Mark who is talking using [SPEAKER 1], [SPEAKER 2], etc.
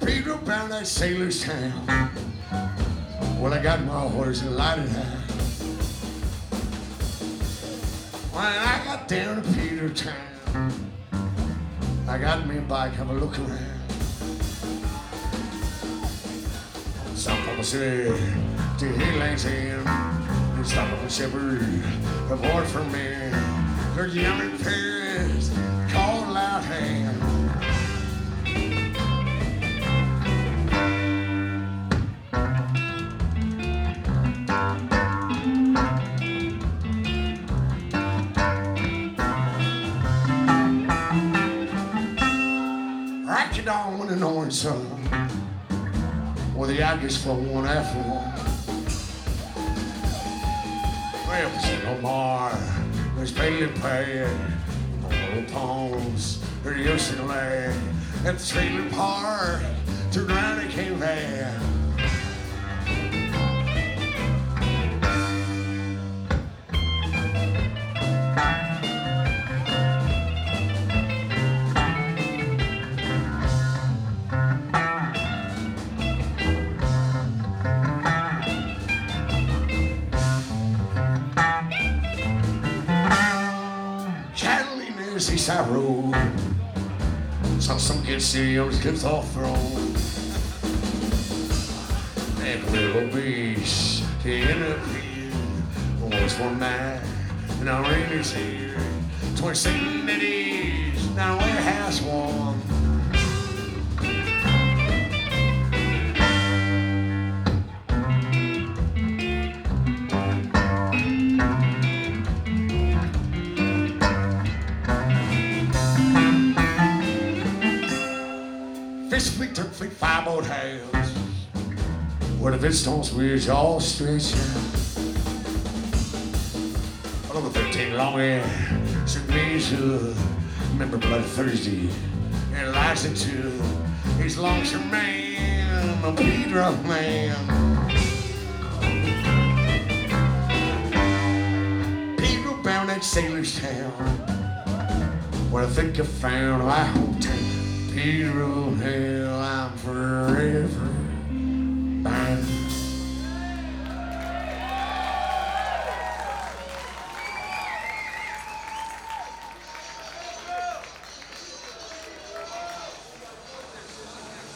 [SPEAKER 1] Peter bound that sailor's town. Well, I got my horse and lighted high. When I got down to Peter town, I got me a bike, have a look around. Some people say to Headlands End, you stop up and shepherd, a boy for me. There's young in Paris, called loud hand. Rack it on with an orange sun. Well, the Aggies for one after one. Well, St. Omar, there's Bailey Pay, Little Palms, there's Houston Lake, at the trailer park, turned around and came back. Seaside road, saw some kids see on his kids off the road. At Willow Beach, he ended up being was one night, and our raiders here. 27 days, now warehouse one. Fish fleet, turk fleet, fireboat house, where the Bridgestones wears all stretched out. All over 13 long air, St. Mary's Hood, remember Bloody Thursday, and Liza too. He's longsome man, a Peter man. Peter bound that sailor's town, where I think I found my hometown. Peter, oh, hell.